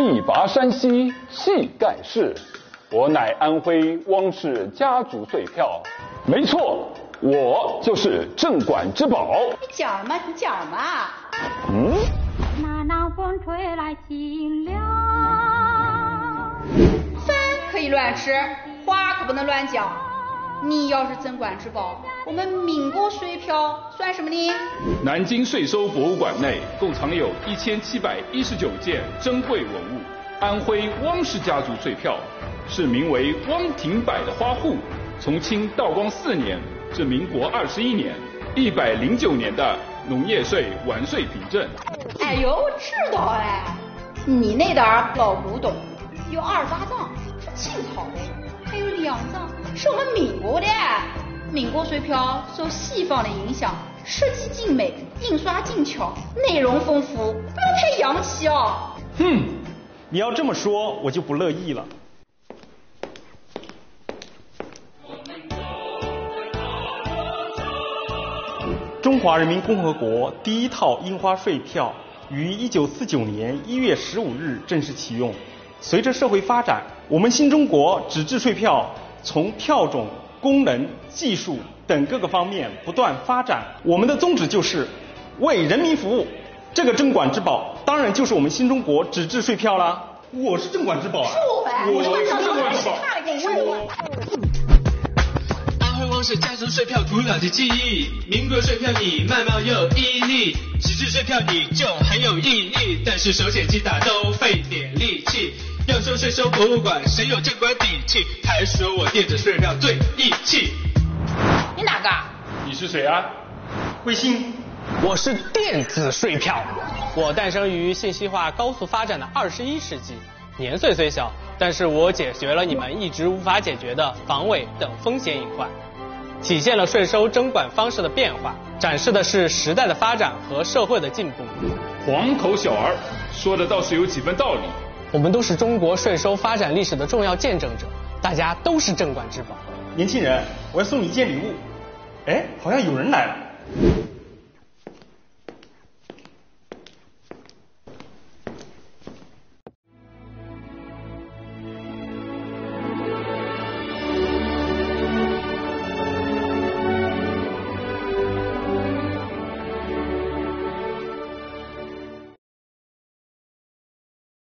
力拔山兮气盖世，我乃安徽汪氏家族岁票。没错，我就是镇馆之宝。 你讲嘛，你讲嘛。 那南风吹来清凉。 饭可以乱吃，话可不能乱讲。你要是镇馆之宝，我们民国税票算什么呢？ 南京税收博物馆内共藏有1719件珍贵文物。安徽汪氏家族岁票是名为汪廷柏的花户，从清道光4年至民国21年109年的农业税完税凭证。 哎呦，知道哎，你那点儿老古董，有28张是清朝的，还有2张是我们民国的。民国税票受西方的影响，设计精美，印刷精巧，内容丰富，不要太洋气哦。 你要这么说，我就不乐意了。中华人民共和国第一套印花税票于1949年1月15日正式启用。随着社会发展，我们新中国纸质税票从票种、功能、技术等各个方面不断发展。我们的宗旨就是为人民服务。这个镇馆之宝当然就是我们新中国纸质税票啦。我是镇馆之宝啊！ 我是镇馆之宝。 安徽汪氏家族税票古老的记忆，民国税票你慢慢又屹立，纸质税票你就很有意义，但是手写机打都费点力气。要说税收博物馆谁有镇馆底气，还说我电子税票最义气。 你哪个？ 你是谁啊？ 卫星。 我是电子税票，我诞生于信息化高速发展的21世纪，年岁虽小，但是我解决了你们一直无法解决的防伪等风险隐患，体现了税收征管方式的变化，展示的是时代的发展和社会的进步。 黄口小儿说的倒是有几分道理。 我们都是中国税收发展历史的重要见证者，大家都是镇馆之宝。 年轻人，我要送你一件礼物。哎，好像有人来了。